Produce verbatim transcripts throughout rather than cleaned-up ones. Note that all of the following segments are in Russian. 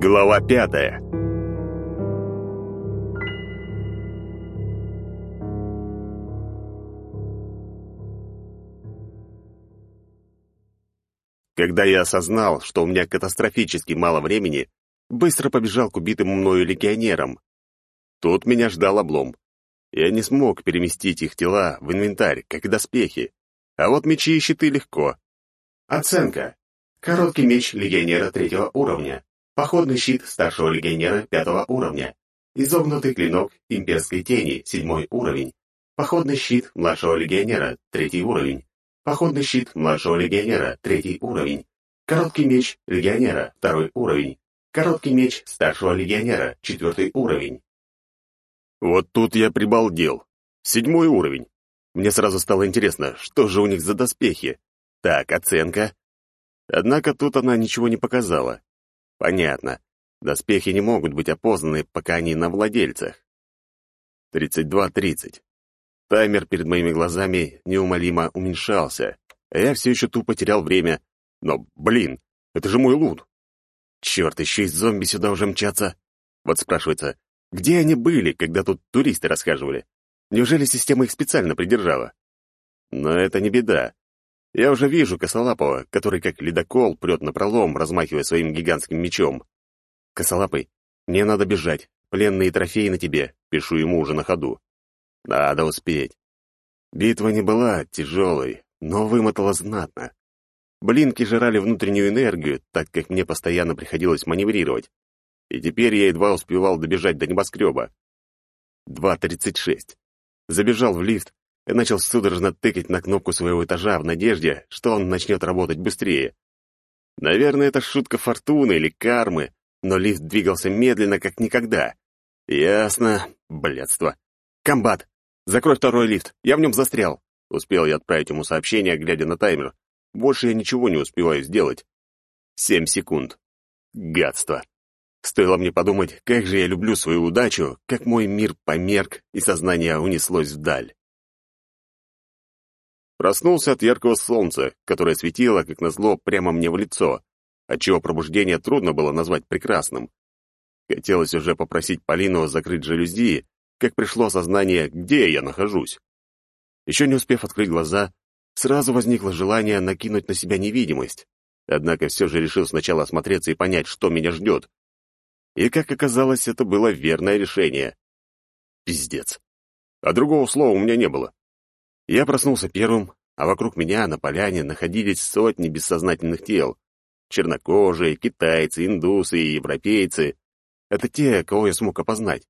Глава пятая. Когда я осознал, что у меня катастрофически мало времени, быстро побежал к убитым мною легионерам. Тут меня ждал облом. Я не смог переместить их тела в инвентарь, как и доспехи. А вот мечи и щиты легко. Оценка. Короткий меч легионера третьего уровня. Походный щит старшего легионера пятого уровня. Изогнутый клинок имперской тени седьмой уровень. Походный щит младшего легионера третий уровень. Походный щит младшего легионера третий уровень. Короткий меч легионера второй уровень. Короткий меч старшего легионера четвертый уровень. Вот тут я прибалдел. Седьмой уровень. Мне сразу стало интересно, что же у них за доспехи. Так, оценка. Однако тут она ничего не показала. Понятно. Доспехи не могут быть опознаны, пока они на владельцах. тридцать два тридцать. Таймер перед моими глазами неумолимо уменьшался, а я все еще тупо терял время. Но, блин, это же мой лут. Черт, еще и зомби сюда уже мчатся. Вот спрашивается, где они были, когда тут туристы расхаживали? Неужели система их специально придержала? Но это не беда. Я уже вижу Косолапого, который как ледокол прет напролом, размахивая своим гигантским мечом. «Косолапый, мне надо бежать. Пленные трофеи на тебе», — пишу ему уже на ходу. Надо успеть. Битва не была тяжелой, но вымотала знатно. Блинки жрали внутреннюю энергию, так как мне постоянно приходилось маневрировать. И теперь я едва успевал добежать до небоскреба. два тридцать шесть. Забежал в лифт и начал судорожно тыкать на кнопку своего этажа в надежде, что он начнет работать быстрее. Наверное, это шутка фортуны или кармы, но лифт двигался медленно, как никогда. Ясно. Блядство. «Комбат! Закрой второй лифт, я в нем застрял!» Успел я отправить ему сообщение, глядя на таймер. Больше я ничего не успеваю сделать. Семь секунд. Гадство. Стоило мне подумать, как же я люблю свою удачу, как мой мир померк, и сознание унеслось вдаль. Проснулся от яркого солнца, которое светило, как назло, прямо мне в лицо, отчего пробуждение трудно было назвать прекрасным. Хотелось уже попросить Полину закрыть жалюзи, как пришло осознание, где я нахожусь. Еще не успев открыть глаза, сразу возникло желание накинуть на себя невидимость, однако все же решил сначала осмотреться и понять, что меня ждет. И, как оказалось, это было верное решение. Пиздец. А другого слова у меня не было. Я проснулся первым, а вокруг меня на поляне находились сотни бессознательных тел. Чернокожие, китайцы, индусы и европейцы. Это те, кого я смог опознать.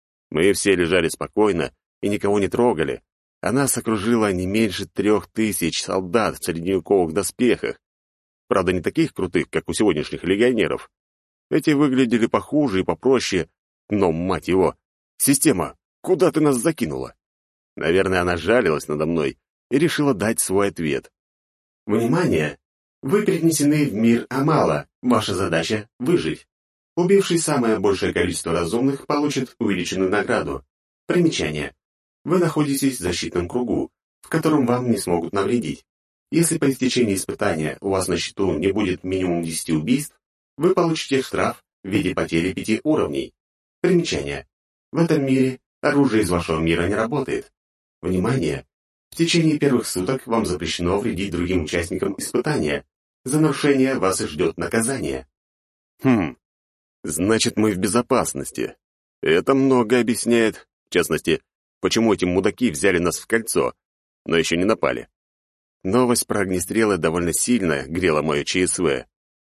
Мы все лежали спокойно и никого не трогали, а нас окружило не меньше трех тысяч солдат в средневековых доспехах. Правда, не таких крутых, как у сегодняшних легионеров. Эти выглядели похуже и попроще, но, мать его, система, куда ты нас закинула? Наверное, она жалилась надо мной и решила дать свой ответ. Внимание! Вы перенесены в мир Амала. Ваша задача — выжить. Убивший самое большее количество разумных получит увеличенную награду. Примечание. Вы находитесь в защитном кругу, в котором вам не смогут навредить. Если по истечении испытания у вас на счету не будет минимум десяти убийств, вы получите штраф в виде потери пяти уровней. Примечание. В этом мире оружие из вашего мира не работает. Внимание! В течение первых суток вам запрещено вредить другим участникам испытания. За нарушение вас и ждет наказание. Хм, значит, мы в безопасности. Это много объясняет, в частности, почему эти мудаки взяли нас в кольцо, но еще не напали. Новость про огнестрелы довольно сильно грела мое ЧСВ.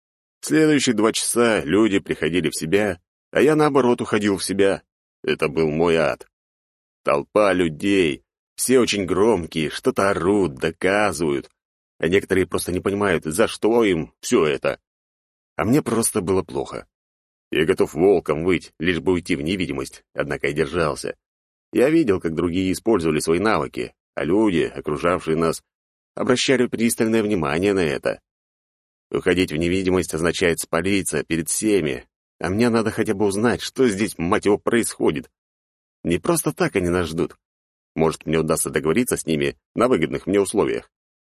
В следующие два часа люди приходили в себя, а я, наоборот, уходил в себя. Это был мой ад. Толпа людей, все очень громкие, что-то орут, доказывают, а некоторые просто не понимают, за что им все это. А мне просто было плохо. Я готов волком выть, лишь бы уйти в невидимость, однако я держался. Я видел, как другие использовали свои навыки, а люди, окружавшие нас, обращали пристальное внимание на это. Уходить в невидимость означает спалиться перед всеми, а мне надо хотя бы узнать, что здесь, мать его, происходит. Не просто так они нас ждут. Может, мне удастся договориться с ними на выгодных мне условиях.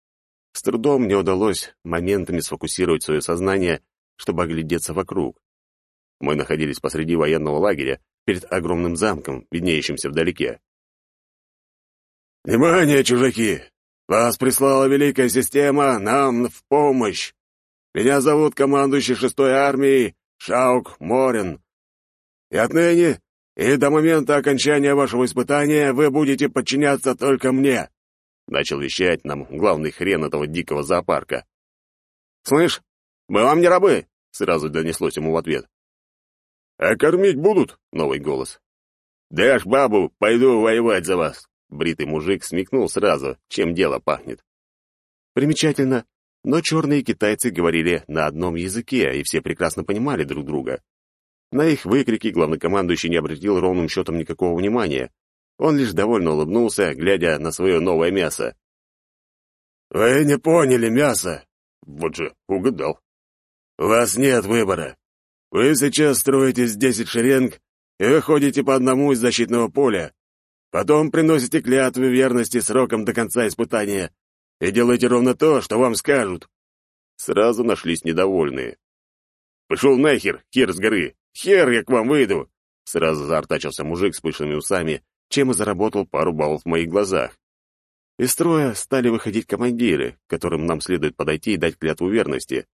С трудом мне удалось моментами сфокусировать свое сознание, чтобы оглядеться вокруг. Мы находились посреди военного лагеря перед огромным замком, виднеющимся вдалеке. «Внимание, чужаки! Вас прислала Великая Система нам в помощь! Меня зовут командующий шестой армией Шаук Морен. И отныне и до момента окончания вашего испытания вы будете подчиняться только мне!» Начал вещать нам главный хрен этого дикого зоопарка. «Слышь, мы вам не рабы!» — сразу донеслось ему в ответ. «А кормить будут?» — новый голос. «Дашь бабу, пойду воевать за вас!» Бритый мужик смекнул сразу, чем дело пахнет. Примечательно, но черные китайцы говорили на одном языке, и все прекрасно понимали друг друга. На их выкрики главнокомандующий не обратил ровным счетом никакого внимания. Он лишь довольно улыбнулся, глядя на свое новое мясо. «Вы не поняли мясо!» Вот же, угадал. «У вас нет выбора. Вы сейчас строитесь десять шеренг и выходите по одному из защитного поля. Потом приносите клятвы верности сроком до конца испытания и делайте ровно то, что вам скажут». Сразу нашлись недовольные. «Пошел нахер, хер с горы! Хер я к вам выйду!» Сразу заортачился мужик с пышными усами, чем и заработал пару баллов в моих глазах. Из строя стали выходить командиры, к которым нам следует подойти и дать клятву верности.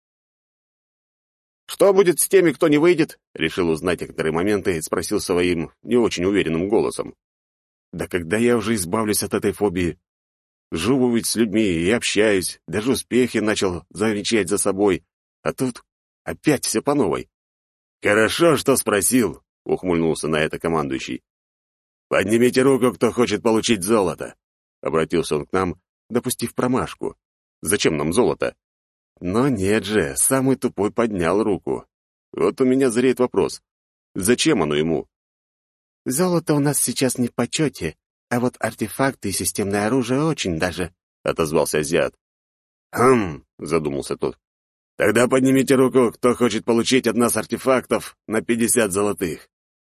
«Что будет с теми, кто не выйдет?» — решил узнать некоторые моменты и спросил своим не очень уверенным голосом. «Да когда я уже избавлюсь от этой фобии? Живу ведь с людьми и общаюсь, даже успехи начал замечать за собой, а тут опять все по новой». «Хорошо, что спросил», — ухмыльнулся на это командующий. «Поднимите руку, кто хочет получить золото», — обратился он к нам, допустив промашку. «Зачем нам золото?» Но нет же, самый тупой поднял руку. Вот у меня зреет вопрос. Зачем оно ему? «Золото у нас сейчас не в почете, а вот артефакты и системное оружие очень даже», — отозвался азиат. «Хм», — задумался тот. «Тогда поднимите руку, кто хочет получить от нас артефактов на пятьдесят золотых».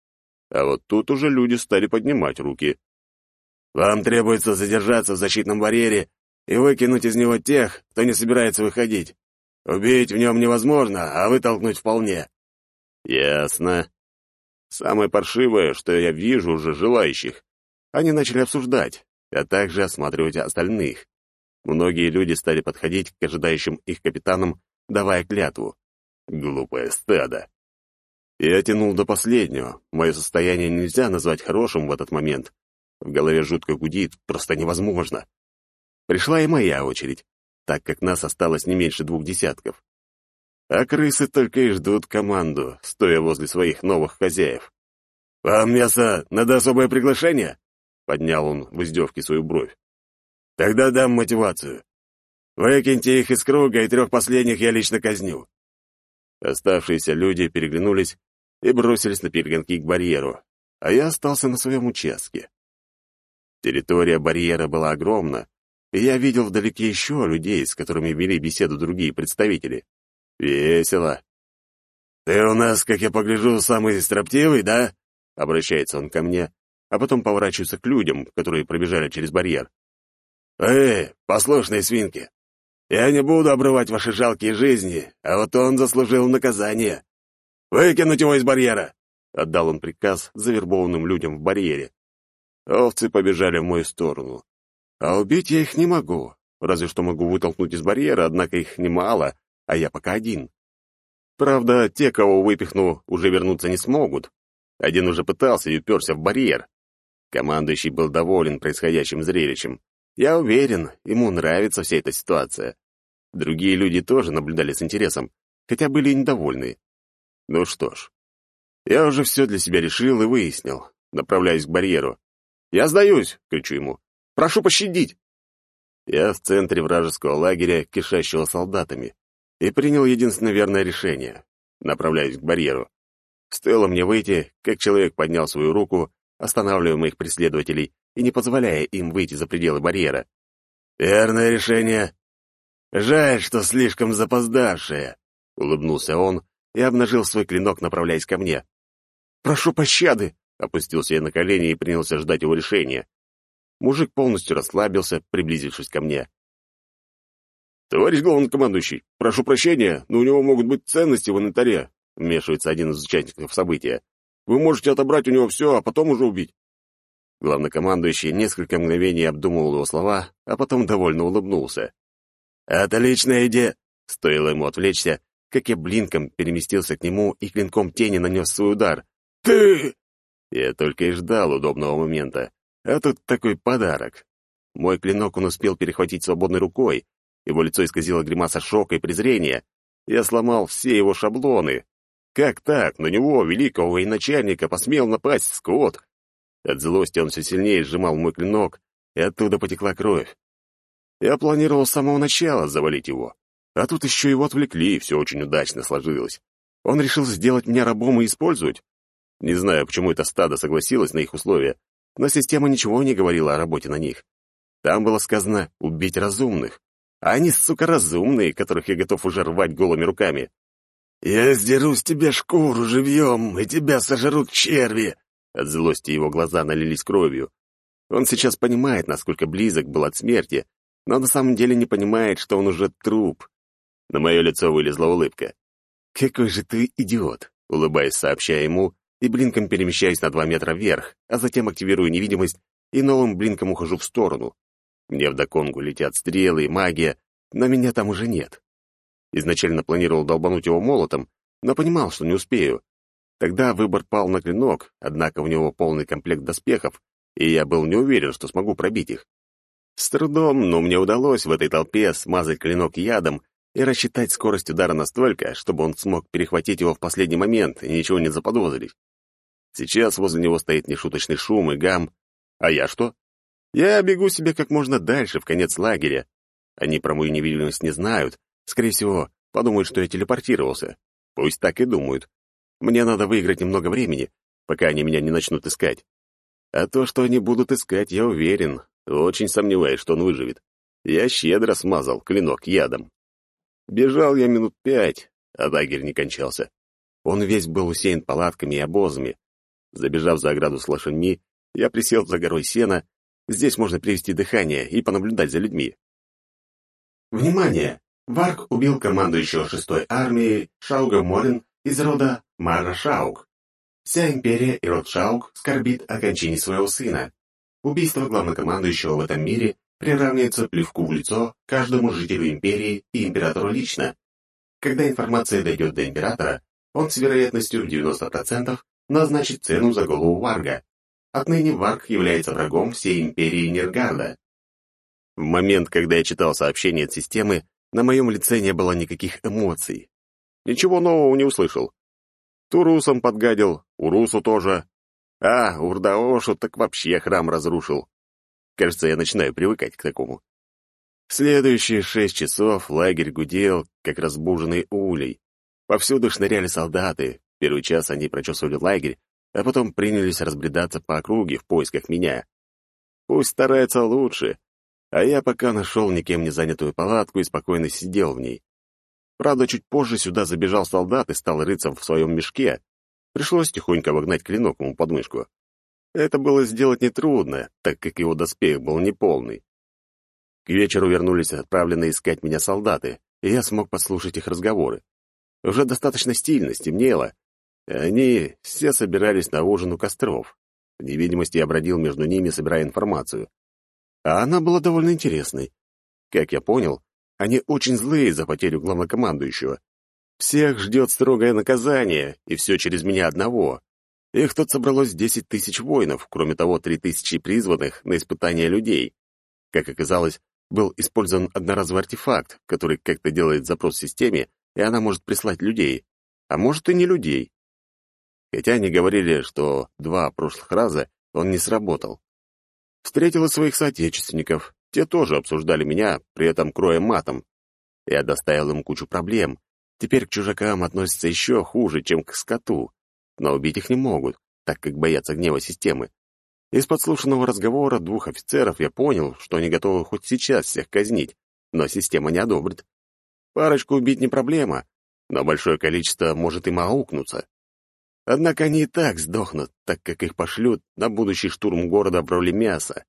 А вот тут уже люди стали поднимать руки. «Вам требуется задержаться в защитном барьере и выкинуть из него тех, кто не собирается выходить. Убить в нем невозможно, а вытолкнуть вполне». «Ясно. Самое паршивое, что я вижу уже желающих. Они начали обсуждать, а также осматривать остальных. Многие люди стали подходить к ожидающим их капитанам, давая клятву. Глупое стадо. Я тянул до последнего. Мое состояние нельзя назвать хорошим в этот момент. В голове жутко гудит, просто невозможно. Пришла и моя очередь, так как нас осталось не меньше двух десятков. А крысы только и ждут команду, стоя возле своих новых хозяев. «Вам, мясо, надо особое приглашение?» — поднял он в издевке свою бровь. «Тогда дам мотивацию. Выкиньте их из круга, и трех последних я лично казню». Оставшиеся люди переглянулись и бросились на перегонки к барьеру, а я остался на своем участке. Территория барьера была огромна, и я видел вдалеке еще людей, с которыми вели беседу другие представители. Весело. «Ты у нас, как я погляжу, самый строптивый, да?» — обращается он ко мне, а потом поворачивается к людям, которые пробежали через барьер. «Эй, послушные свинки, я не буду обрывать ваши жалкие жизни, а вот он заслужил наказание. Выкинуть его из барьера!» — отдал он приказ завербованным людям в барьере. Овцы побежали в мою сторону. А убить я их не могу, разве что могу вытолкнуть из барьера, однако их немало, а я пока один. Правда, те, кого выпихну, уже вернуться не смогут. Один уже пытался и уперся в барьер. Командующий был доволен происходящим зрелищем. Я уверен, ему нравится вся эта ситуация. Другие люди тоже наблюдали с интересом, хотя были и недовольны. Ну что ж, я уже все для себя решил и выяснил. Направляюсь к барьеру. «Я сдаюсь!» — кричу ему. «Прошу пощадить!» Я в центре вражеского лагеря, кишащего солдатами, и принял единственное верное решение. Направляюсь к барьеру. Стоило мне выйти, как человек поднял свою руку, останавливая моих преследователей и не позволяя им выйти за пределы барьера. «Верное решение. Жаль, что слишком запоздавшее», — улыбнулся он и обнажил свой клинок, направляясь ко мне. «Прошу пощады!» — опустился я на колени и принялся ждать его решения. Мужик полностью расслабился, приблизившись ко мне. «Товарищ главнокомандующий, прошу прощения, но у него могут быть ценности в инвентаре. вмешивается один из участников события. «Вы можете отобрать у него все, а потом уже убить». Главнокомандующий несколько мгновений обдумывал его слова, а потом довольно улыбнулся. «Отличная идея!» Стоило ему отвлечься, как я блинком переместился к нему и клинком тени нанес свой удар. «Ты!» Я только и ждал удобного момента. А тут такой подарок. Мой клинок он успел перехватить свободной рукой. Его лицо исказило гримаса шока и презрения. Я сломал все его шаблоны. Как так? На него, великого военачальника, посмел напасть скот. От злости он все сильнее сжимал мой клинок, и оттуда потекла кровь. Я планировал с самого начала завалить его. А тут еще его отвлекли, и все очень удачно сложилось. Он решил сделать меня рабом и использовать. Не знаю, почему это стадо согласилось на их условия, но система ничего не говорила о работе на них. Там было сказано «убить разумных». А они, сука, разумные, которых я готов уже рвать голыми руками. «Я сдеру с тебя шкуру живьем, и тебя сожрут черви!» От злости его глаза налились кровью. Он сейчас понимает, насколько близок был от смерти, но на самом деле не понимает, что он уже труп. На мое лицо вылезла улыбка. «Какой же ты идиот!» Улыбаясь, сообщая ему, и блинком перемещаюсь на два метра вверх, а затем активирую невидимость и новым блинком ухожу в сторону. Мне вдогонку летят стрелы и магия, но меня там уже нет. Изначально планировал долбануть его молотом, но понимал, что не успею. Тогда выбор пал на клинок, однако у него полный комплект доспехов, и я был не уверен, что смогу пробить их. С трудом, но мне удалось в этой толпе смазать клинок ядом и рассчитать скорость удара настолько, чтобы он смог перехватить его в последний момент и ничего не заподозрить. Сейчас возле него стоит нешуточный шум и гам. А я что? Я бегу себе как можно дальше, в конец лагеря. Они про мою невидимость не знают. Скорее всего, подумают, что я телепортировался. Пусть так и думают. Мне надо выиграть немного времени, пока они меня не начнут искать. А то, что они будут искать, я уверен. Очень сомневаюсь, что он выживет. Я щедро смазал клинок ядом. Бежал я минут пять, а лагерь не кончался. Он весь был усеян палатками и обозами. Забежав за ограду с лошадьми, я присел за горой сена. Здесь можно привести дыхание и понаблюдать за людьми. Внимание! Варг убил командующего шестой армией Шауга Морин из рода Мара Шауг. Вся империя и род Шауг скорбит о кончине своего сына. Убийство главнокомандующего в этом мире приравнивается плевку в лицо каждому жителю империи и императору лично. Когда информация дойдет до императора, он с вероятностью в девяносто процентов назначит цену за голову Варга. Отныне Варг является врагом всей империи Нергарда. В момент, когда я читал сообщение от системы, на моем лице не было никаких эмоций. Ничего нового не услышал. Турусам подгадил, Урусу тоже. А, Урдаошу так вообще храм разрушил. Кажется, я начинаю привыкать к такому. Следующие шесть часов лагерь гудел, как разбуженный улей. Повсюду шныряли солдаты. Первый час они прочесывали лагерь, а потом принялись разбредаться по округе в поисках меня. Пусть старается лучше, а я пока нашел никем не занятую палатку и спокойно сидел в ней. Правда, чуть позже сюда забежал солдат и стал рыться в своем мешке. Пришлось тихонько вогнать клинок ему под мышку. Это было сделать нетрудно, так как его доспех был неполный. К вечеру вернулись отправленные искать меня солдаты, и я смог подслушать их разговоры. Уже достаточно стильно стемнело. Они все собирались на ужин у костров. В невидимости я бродил между ними, собирая информацию. А она была довольно интересной. Как я понял, они очень злые за потерю главнокомандующего. Всех ждет строгое наказание, и все через меня одного. Их тут собралось десять тысяч воинов, кроме того, три тысячи призванных на испытания людей. Как оказалось, был использован одноразовый артефакт, который как-то делает запрос в системе, и она может прислать людей, а может и не людей. Хотя они говорили, что два прошлых раза он не сработал. Встретил и своих соотечественников, те тоже обсуждали меня, при этом кроя матом. Я доставил им кучу проблем. Теперь к чужакам относятся еще хуже, чем к скоту. Но убить их не могут, так как боятся гнева системы. Из подслушанного разговора двух офицеров я понял, что они готовы хоть сейчас всех казнить, но система не одобрит. Парочку убить не проблема, но большое количество может им аукнуться. Однако они и так сдохнут, так как их пошлют на будущий штурм города в роли мяса.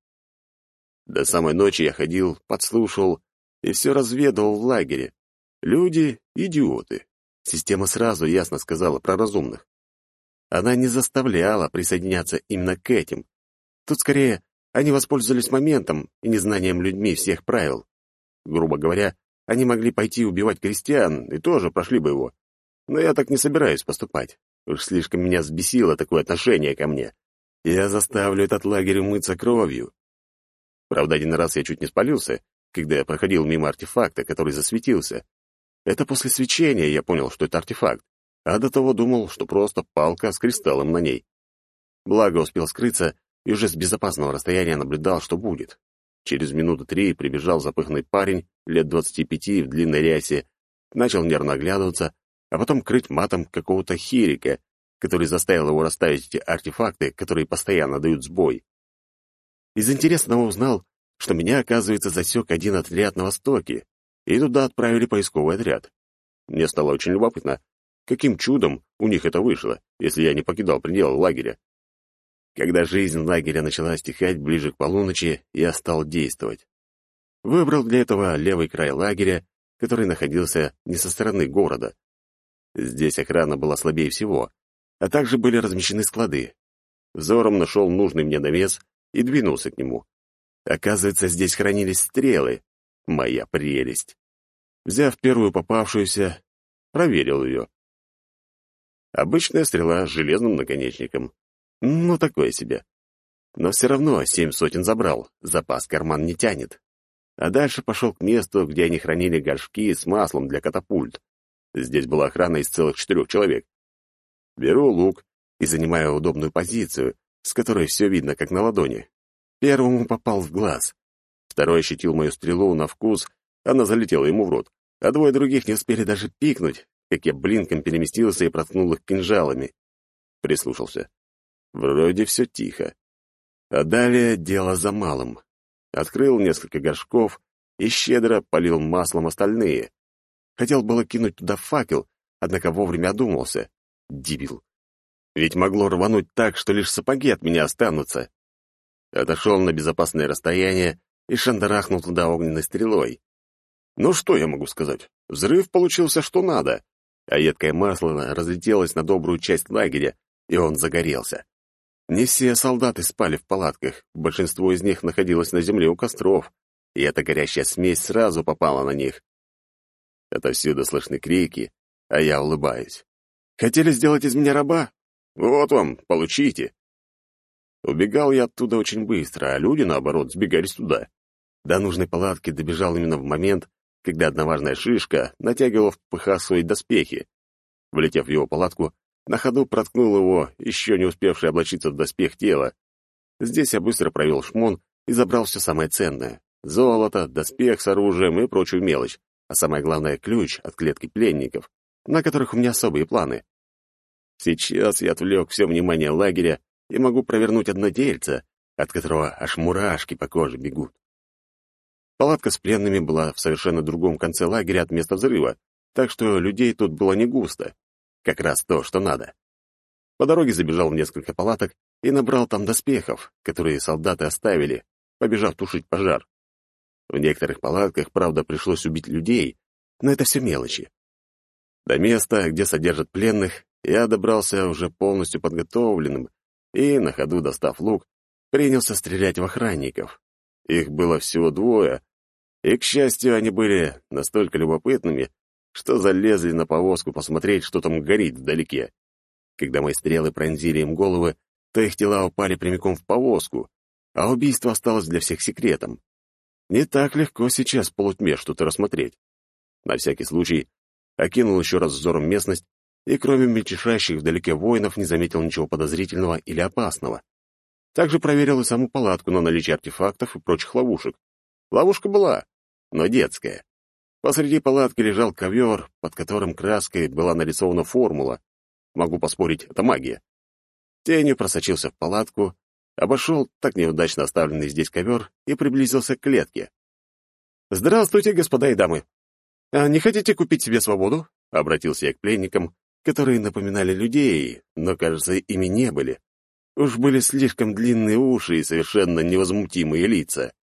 До самой ночи я ходил, подслушал и все разведывал в лагере. Люди — идиоты. Система сразу ясно сказала про разумных. Она не заставляла присоединяться именно к этим. Тут скорее они воспользовались моментом и незнанием людьми всех правил. Грубо говоря, они могли пойти убивать крестьян и тоже прошли бы его. Но я так не собираюсь поступать. Уж слишком меня взбесило такое отношение ко мне. Я заставлю этот лагерь умыться кровью. Правда, один раз я чуть не спалился, когда я проходил мимо артефакта, который засветился. Это после свечения я понял, что это артефакт, а до того думал, что просто палка с кристаллом на ней. Благо успел скрыться и уже с безопасного расстояния наблюдал, что будет. Через минуты три прибежал запыханный парень, лет двадцати пяти, в длинной рясе, начал нервно оглядываться, а потом крыть матом какого-то хирика, который заставил его расставить эти артефакты, которые постоянно дают сбой. Из интересного узнал, что меня, оказывается, засек один отряд на востоке, и туда отправили поисковый отряд. Мне стало очень любопытно, каким чудом у них это вышло, если я не покидал пределы лагеря. Когда жизнь лагеря начала стихать ближе к полуночи, я стал действовать. Выбрал для этого левый край лагеря, который находился не со стороны города. Здесь охрана была слабее всего, а также были размещены склады. Взором нашел нужный мне навес и двинулся к нему. Оказывается, здесь хранились стрелы. Моя прелесть. Взяв первую попавшуюся, проверил ее. Обычная стрела с железным наконечником. Ну, такое себе. Но все равно семь сотен забрал, запас карман не тянет. А дальше пошел к месту, где они хранили горшки с маслом для катапульт. Здесь была охрана из целых четырех человек. Беру лук и занимаю удобную позицию, с которой все видно, как на ладони. Первому попал в глаз. Второй ощутил мою стрелу на вкус, она залетела ему в рот, а двое других не успели даже пикнуть, как я блинком переместился и проткнул их кинжалами. Прислушался. Вроде все тихо. А далее дело за малым. Открыл несколько горшков и щедро полил маслом остальные. Хотел было кинуть туда факел, однако вовремя одумался. Дебил. Ведь могло рвануть так, что лишь сапоги от меня останутся. Отошел на безопасное расстояние и шандарахнул туда огненной стрелой. Ну что я могу сказать? Взрыв получился что надо, а едкое масло разлетелось на добрую часть лагеря, и он загорелся. Не все солдаты спали в палатках, большинство из них находилось на земле у костров, и эта горящая смесь сразу попала на них. Отовсюду слышны крики, а я улыбаюсь. Хотели сделать из меня раба? Вот вам, получите. Убегал я оттуда очень быстро, а люди, наоборот, сбегались туда. До нужной палатки добежал именно в момент, когда одна важная шишка натягивала в пыха свои доспехи. Влетев в его палатку, на ходу проткнул его, еще не успевший облачиться в доспех тела. Здесь я быстро провел шмон и забрал все самое ценное — золото, доспех с оружием и прочую мелочь, а самое главное — ключ от клетки пленников, на которых у меня особые планы. Сейчас я отвлек все внимание лагеря и могу провернуть одно дельце, от которого аж мурашки по коже бегут. Палатка с пленными была в совершенно другом конце лагеря от места взрыва, так что людей тут было не густо. Как раз то, что надо. По дороге забежал в несколько палаток и набрал там доспехов, которые солдаты оставили, побежав тушить пожар. В некоторых палатках, правда, пришлось убить людей, но это все мелочи. До места, где содержат пленных, я добрался уже полностью подготовленным и, на ходу достав лук, принялся стрелять в охранников. Их было всего двое, и, к счастью, они были настолько любопытными, что залезли на повозку посмотреть, что там горит вдалеке. Когда мои стрелы пронзили им головы, то их тела упали прямиком в повозку, а убийство осталось для всех секретом. Не так легко сейчас в полутьме что-то рассмотреть. На всякий случай окинул еще раз взором местность и, кроме мельтешащих вдалеке воинов, не заметил ничего подозрительного или опасного. Также проверил и саму палатку на наличие артефактов и прочих ловушек. Ловушка была, но детская. Посреди палатки лежал ковер, под которым краской была нарисована формула. Могу поспорить, это магия. Тенью просочился в палатку, обошел так неудачно оставленный здесь ковер и приблизился к клетке. «Здравствуйте, господа и дамы! А не хотите купить себе свободу?» — обратился я к пленникам, которые напоминали людей, но, кажется, ими не были. Уж были слишком длинные уши и совершенно невозмутимые лица.